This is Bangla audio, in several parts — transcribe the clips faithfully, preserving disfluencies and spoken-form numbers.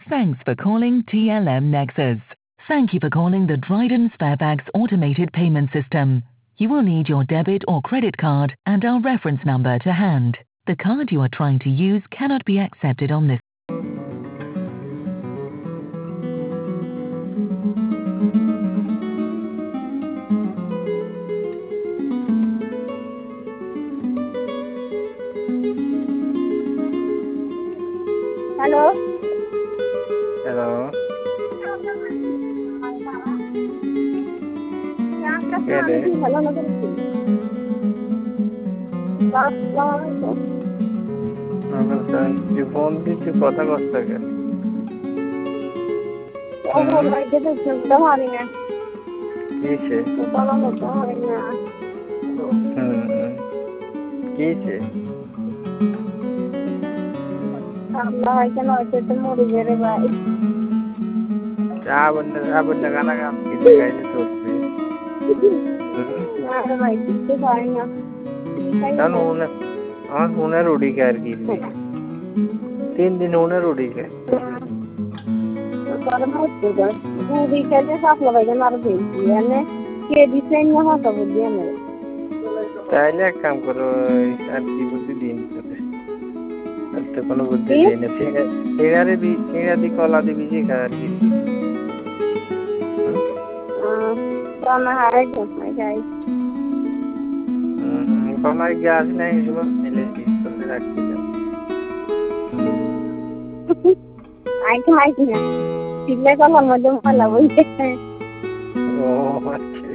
Thanks for calling T L M Nexus. Thank you for calling the Dryden Sparebags automated payment system. You will need your debit or credit card and our reference number to hand. The card you are trying to use cannot be accepted on this. Hello. Hello. Kede? Hello, নমস্কার তুই ফোন দিচ্ছি কথা কষ্ট কে ও ভাই যেতে শুনতে পারি না কিসে কথা বলতে পারি না হুম কিসে আল্লাহ কেন হইতে মরে গেলে ভাই আবন্না আবন্না গানা গান কিসে গাইতে চলছে না ভাই কিছু পারি না জানো না আমার ফোনের উড়ি কে আর কি তিন দিন ফোনের উড়ি কে বুড়ি খেলে সাপলা ভাই মার ফেলছি মানে কে দিচ্ছেন না হতো বুদ্ধি আমার তাইলে এক কাম করো আর কি বুদ্ধি দিন তো কোনো বুদ্ধি দিই না সিঙ্গারে দি সিঙ্গারে দি কলা দিবি জি আর কি কলা হারাই তো যাই কলা গ্যাস নাই সব মিলে কি করে রাখতে যাও আই তো আই না সিলে কলার মধ্যে মালা বইতে ও আচ্ছা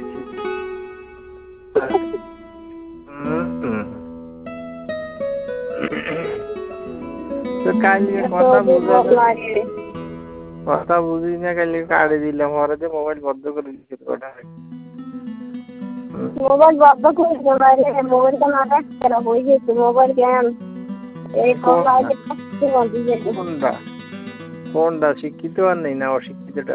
তো কালকে কথা বুঝা কথা বুঝি না কালকে কাটে দিলাম ওরা যে মোবাইল বন্ধ করে দিচ্ছে ওটা মোবাইল বন্ধ করে দিল বাইরে মোবাইলটা না রাখতে না হয়ে গেছে মোবাইল কেন এই কোনটা কোনটা শিক্ষিত আর নেই না অশিক্ষিতটা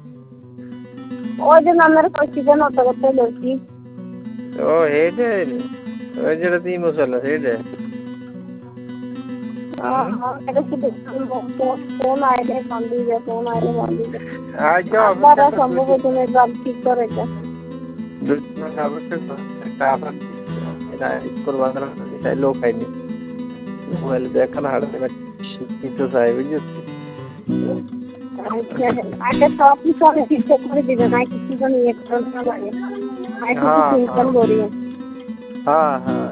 ওই যে নামের কইছিল না তো করতে লছি ও হেডে ওই যেটা তুই মশলা হেডে ফোন আইলে বন্ধ হয়ে যায় ফোন আইলে বন্ধ হয়ে যায় আচ্ছা আপনারা সম্ভব তুমি একবার ঠিক করে এটা লোক আইনি মোবাইল দেখানো হাড়ে শিক্ষিত চাই বুঝেছি আগে সব কিছু আমি ঠিক করে দিবে না কিছু জন ইয়ে করতে না লাগে আই কিছু চিন্তা করি হ্যাঁ হ্যাঁ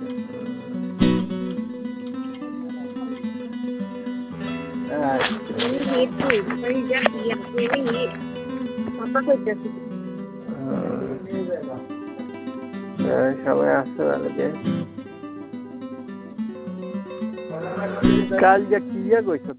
সবাই আসতে পারে কাল যা কি কইছ